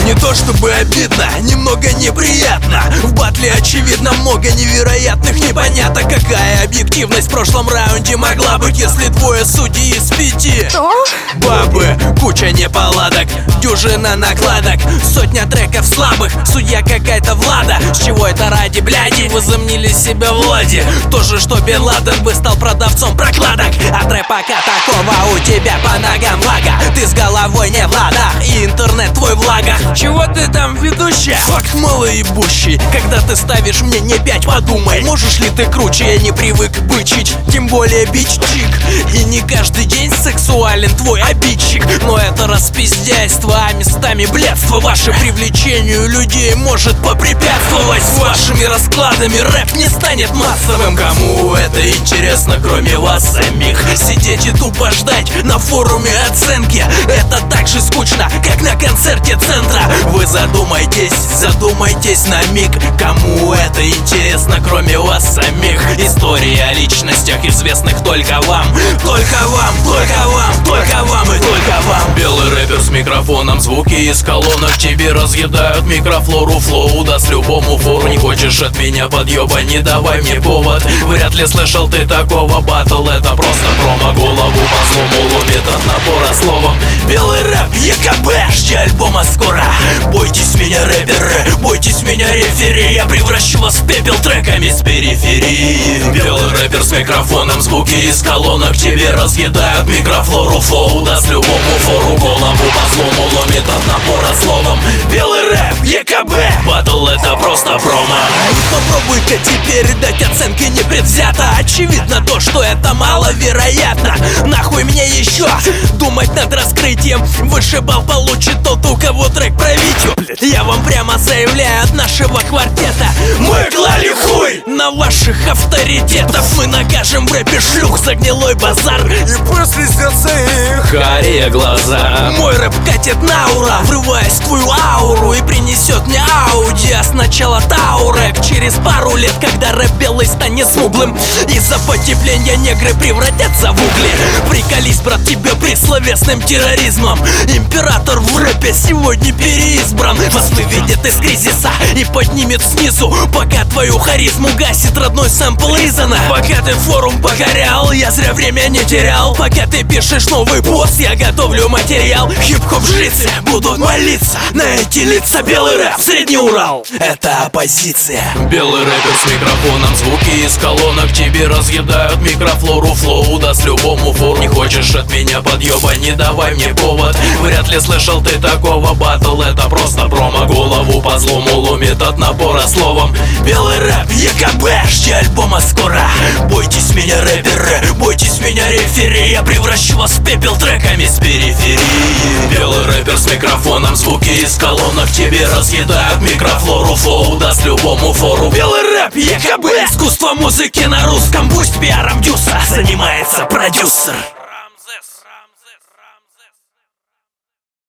Не то чтобы обидно, немного неприятно. В батле очевидно много невероятных непоняток. Какая объективность в прошлом раунде могла быть, если двое судей из 5? Что? Бабы, куча неполадок, дюжина накладок, сотня треков слабых, судья какая-то Влада. С чего это ради, бляди? Возомнили себя Влади. То же, что Бен Ладен бы стал продавцом прокладок. От рэпа такого у тебя по ногам влага. Ты с головой не в ладах, и интернет твой в лагах. Чего ты там, ведущая? Факт малоебущий. Когда ты ставишь мне не 5, подумай, можешь ли ты круче? Я не привык бычить, тем более бить чик. И не каждый день сексуален твой обидчик. Но это распиздяйство, а местами блядство. Ваше привлечению людей может попрепятствовать. С вашими раскладами рэп не станет массовым. Кому это интересно, кроме вас самих? Сидеть и тупо ждать на форуме оценки — это так же скучно, как на концерте центра. Вы задумайтесь на миг. Кому это интересно, кроме вас самих? Истории о личностях, известных только вам. Только вам, только вам, только вам и только вам. Белый рэпер с микрофоном, звуки из колонок тебе разъедают микрофлору. Флоу даст любому фору. Не хочешь от меня подъеба, не давай мне повод. Вряд ли слышал ты такого. Батл — это просто промо. Голову по злому ломит от напора словом. Белый рэп, ЕКБ, жди альбома скоро. Бойтесь меня, рэперы, бойтесь меня, рефери. Я превращу вас в пепел треками с периферии. Белый рэпер с микрофоном, звуки из колонок тебе разъедают микрофлору. Флоу даст любому фору. Голову по злому ломит от напора словом. Белый рэп, ЕКБ, батл — это просто промо. Попробуй-ка теперь дать оценки непредвзято. Очевидно то, что это маловероятно. Нахуй мне еще думать над раскрытием. Выше балл получит тот, у кого трек про Витю. Я вам прямо заявляю от нашего квартета: мы клали хуй на ваших авторитетов. Мы накажем в рэпе шлюх за гнилой базар. И послезятся их карие глаза. Мой рэп катит на ура, врываясь в твою ауру, и принесет мне Ауди, а сначала Таурек. Через пару лет, когда рэп белый станет смуглым, из-за потепления негры превратятся в угли. Приколись, брат, тебе предсловесным терроризмом. Император в рэпе сегодня переизбран. Вас выведет из кризиса и поднимет снизу, пока твою харизму гасит родной сэмпл Ризана. Пока ты форум покорял, я зря время не терял. Пока ты пишешь новый пост, я готовлю материал. Хип-хоп жрицы будут молиться на эти лица. Белый рэп, Средний Урал — это оппозиция. Белый рэпер с микрофоном, звуки из колонок тебе разъедают микрофлору. Флоу даст любому фору. Не хочешь от меня подъеба, не давай мне повод. Вряд ли слышал ты такого. Батл — это просто промо. Голову по злому ломит от напора словом. Белый рэп, ЕКБ, жди альбома скоро. Бойтесь меня, рэперы, бойтесь меня, рефери. Я превращу вас в пепел треками с периферии. Белый рэпер с микрофоном, звуки из колонок тебе разъедают микрофлору. Флоу даст любому фору. Белый рэп, ЕКБ, искусство музыки на русском. Пусть пиаром дюса занимается продюсер.